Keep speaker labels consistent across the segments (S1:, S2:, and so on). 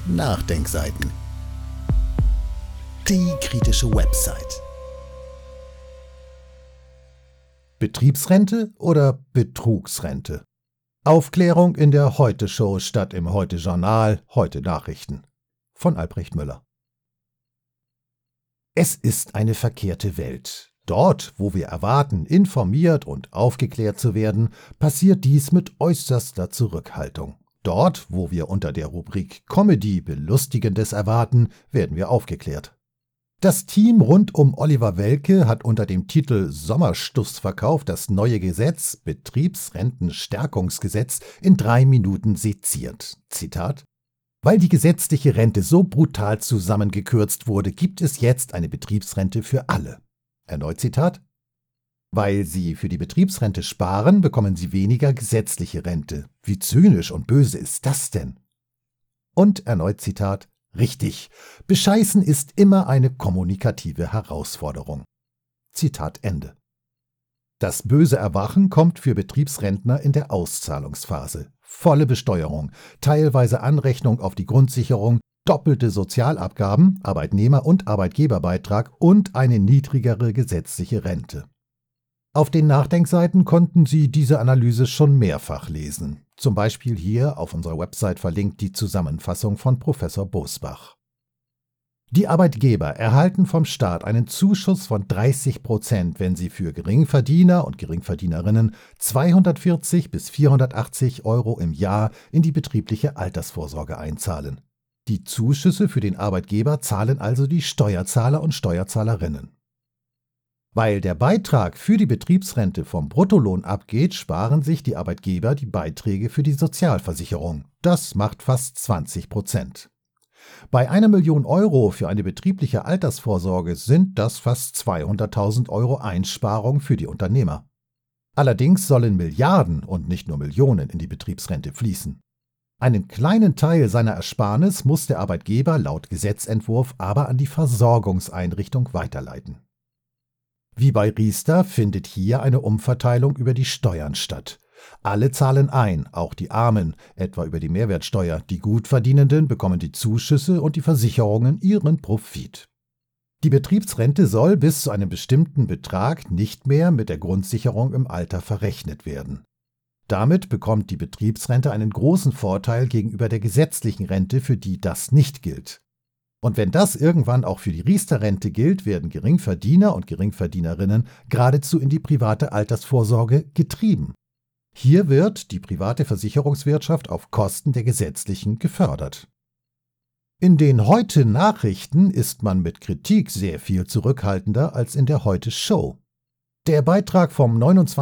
S1: Nachdenkseiten. Die kritische Website. Betriebsrente oder Betrugsrente? Aufklärung in der Heute-Show statt im Heute-Journal, Heute-Nachrichten. Von Albrecht Müller. Es ist eine verkehrte Welt. Dort, wo wir erwarten, informiert und aufgeklärt zu werden, passiert dies mit äußerster Zurückhaltung. Dort, wo wir unter der Rubrik Comedy Belustigendes erwarten, werden wir aufgeklärt. Das Team rund um Oliver Welke hat unter dem Titel Sommerstussverkauf das neue Gesetz, Betriebsrentenstärkungsgesetz, in 3 Minuten seziert. Zitat: Weil die gesetzliche Rente so brutal zusammengekürzt wurde, gibt es jetzt eine Betriebsrente für alle. Erneut Zitat: Weil Sie für die Betriebsrente sparen, bekommen Sie weniger gesetzliche Rente. Wie zynisch und böse ist das denn? Und erneut Zitat: Richtig, bescheißen ist immer eine kommunikative Herausforderung. Zitat Ende. Das böse Erwachen kommt für Betriebsrentner in der Auszahlungsphase. Volle Besteuerung, teilweise Anrechnung auf die Grundsicherung, doppelte Sozialabgaben, Arbeitnehmer- und Arbeitgeberbeitrag und eine niedrigere gesetzliche Rente. Auf den Nachdenkseiten konnten Sie diese Analyse schon mehrfach lesen. Zum Beispiel hier auf unserer Website verlinkt die Zusammenfassung von Professor Bosbach. Die Arbeitgeber erhalten vom Staat einen Zuschuss von 30%, wenn sie für Geringverdiener und Geringverdienerinnen 240 bis 480 Euro im Jahr in die betriebliche Altersvorsorge einzahlen. Die Zuschüsse für den Arbeitgeber zahlen also die Steuerzahler und Steuerzahlerinnen. Weil der Beitrag für die Betriebsrente vom Bruttolohn abgeht, sparen sich die Arbeitgeber die Beiträge für die Sozialversicherung. Das macht fast 20%. Bei 1 Million Euro für eine betriebliche Altersvorsorge sind das fast 200.000 Euro Einsparung für die Unternehmer. Allerdings sollen Milliarden und nicht nur Millionen in die Betriebsrente fließen. Einen kleinen Teil seiner Ersparnis muss der Arbeitgeber laut Gesetzentwurf aber an die Versorgungseinrichtung weiterleiten. Wie bei Riester findet hier eine Umverteilung über die Steuern statt. Alle zahlen ein, auch die Armen, etwa über die Mehrwertsteuer. Die Gutverdienenden bekommen die Zuschüsse und die Versicherungen ihren Profit. Die Betriebsrente soll bis zu einem bestimmten Betrag nicht mehr mit der Grundsicherung im Alter verrechnet werden. Damit bekommt die Betriebsrente einen großen Vorteil gegenüber der gesetzlichen Rente, für die das nicht gilt. Und wenn das irgendwann auch für die Riester-Rente gilt, werden Geringverdiener und Geringverdienerinnen geradezu in die private Altersvorsorge getrieben. Hier wird die private Versicherungswirtschaft auf Kosten der gesetzlichen gefördert. In den Heute-Nachrichten ist man mit Kritik sehr viel zurückhaltender als in der Heute-Show. Der Beitrag vom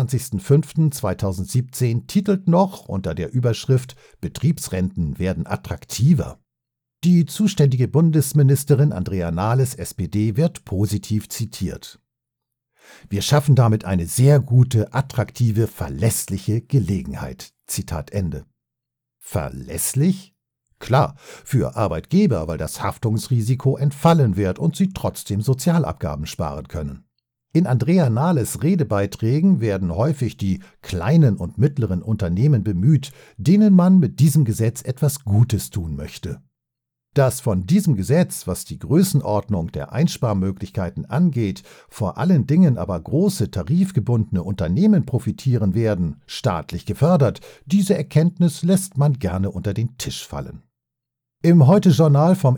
S1: 29.05.2017 titelt noch unter der Überschrift »Betriebsrenten werden attraktiver«. Die zuständige Bundesministerin Andrea Nahles, SPD, wird positiv zitiert. Wir schaffen damit eine sehr gute, attraktive, verlässliche Gelegenheit. Zitat Ende. Verlässlich? Klar, für Arbeitgeber, weil das Haftungsrisiko entfallen wird und sie trotzdem Sozialabgaben sparen können. In Andrea Nahles Redebeiträgen werden häufig die kleinen und mittleren Unternehmen bemüht, denen man mit diesem Gesetz etwas Gutes tun möchte. Dass von diesem Gesetz, was die Größenordnung der Einsparmöglichkeiten angeht, vor allen Dingen aber große tarifgebundene Unternehmen profitieren werden, staatlich gefördert, diese Erkenntnis lässt man gerne unter den Tisch fallen. Im Heute-Journal vom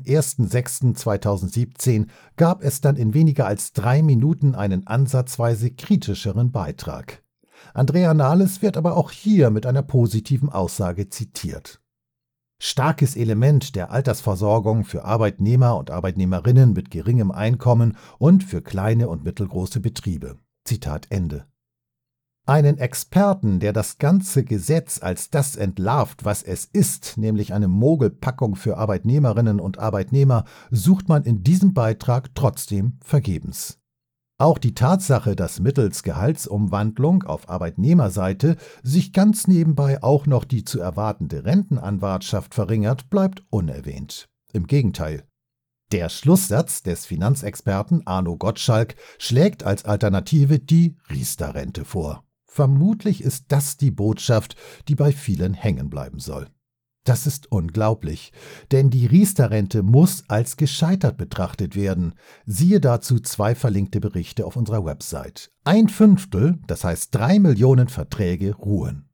S1: 01.06.2017 gab es dann in weniger als 3 Minuten einen ansatzweise kritischeren Beitrag. Andrea Nahles wird aber auch hier mit einer positiven Aussage zitiert. Starkes Element der Altersversorgung für Arbeitnehmer und Arbeitnehmerinnen mit geringem Einkommen und für kleine und mittelgroße Betriebe. Zitat Ende. Einen Experten, der das ganze Gesetz als das entlarvt, was es ist, nämlich eine Mogelpackung für Arbeitnehmerinnen und Arbeitnehmer, sucht man in diesem Beitrag trotzdem vergebens. Auch die Tatsache, dass mittels Gehaltsumwandlung auf Arbeitnehmerseite sich ganz nebenbei auch noch die zu erwartende Rentenanwartschaft verringert, bleibt unerwähnt. Im Gegenteil. Der Schlusssatz des Finanzexperten Arno Gottschalk schlägt als Alternative die Riester-Rente vor. Vermutlich ist das die Botschaft, die bei vielen hängen bleiben soll. Das ist unglaublich, denn die Riester-Rente muss als gescheitert betrachtet werden. Siehe dazu 2 verlinkte Berichte auf unserer Website. 1/5, das heißt 3 Millionen Verträge, ruhen.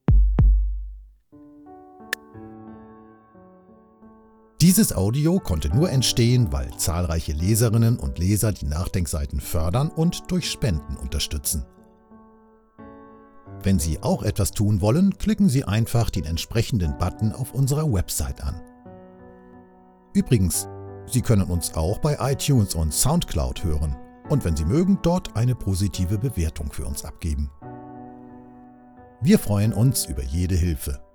S1: Dieses Audio konnte nur entstehen, weil zahlreiche Leserinnen und Leser die Nachdenkseiten fördern und durch Spenden unterstützen. Wenn Sie auch etwas tun wollen, klicken Sie einfach den entsprechenden Button auf unserer Website an. Übrigens, Sie können uns auch bei iTunes und SoundCloud hören und wenn Sie mögen, dort eine positive Bewertung für uns abgeben. Wir freuen uns über jede Hilfe.